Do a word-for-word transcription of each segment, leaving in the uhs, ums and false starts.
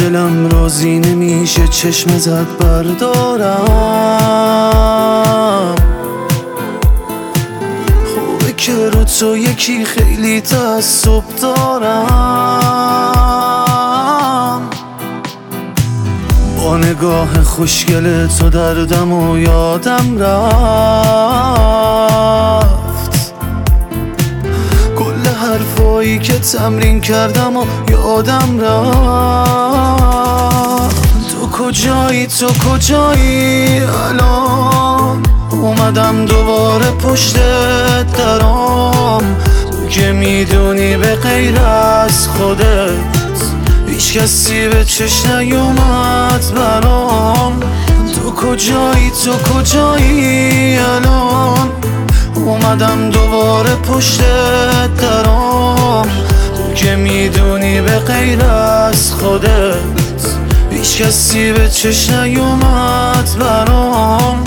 دلم راضی نمیشه چشم زد بردارم. خوبه که رو تو یکی خیلی تعصب دارم. با نگاه خوشگل تو دردم و یادم رفت. کل حرفایی که تمرین کردم و یادم رفت. تو کجایی تو کجایی الان؟ اومدم دوباره پشت درام. تو که میدونی به غیر از خودت هیچ کسی به چشم نیومد برام. تو کجایی تو کجایی الان؟ اومدم دوباره پشت درام. تو که میدونی به غیر از خودت هیچ کسی به چشم نیومد برام.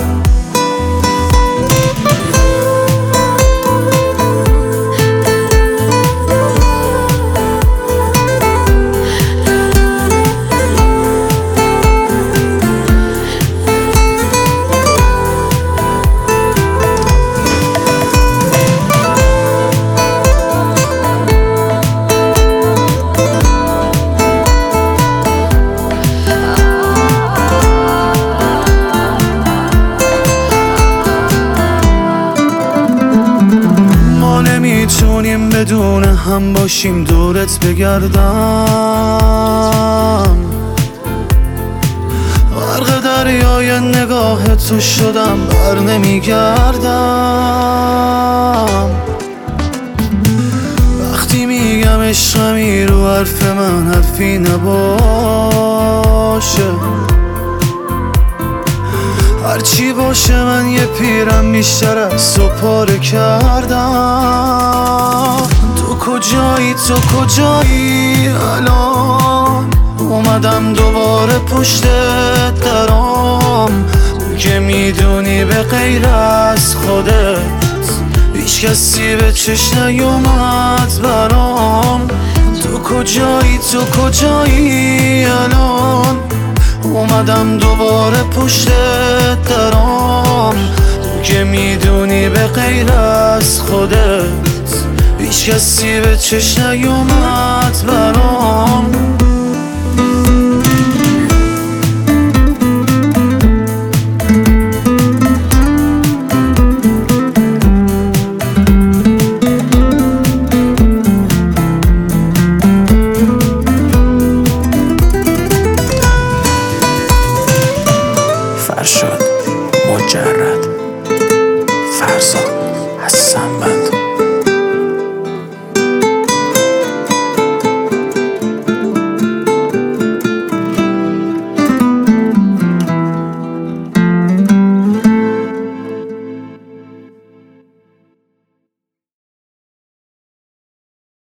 نمیتونیم بدون هم باشیم دورت بگردم. غرق دریای نگاه تو شدم بر نمیگردم. وقتی میگم عشقمی رو حرف من حرفی نباشه. هرچی باشه من یه پیرم بیشتر از تو پاره کردم. تو کجایی تو کجایی الان؟ اومدم دوباره پشت درام. تو که میدونی به غیر از خودت هیچ کسی به چشم نیومد برام. تو کجایی تو کجایی الان؟ اومدم دوباره پشت درام. تو که میدونی به غیر از خودت هیچ کسی به چشم نیومد برام. فرشاد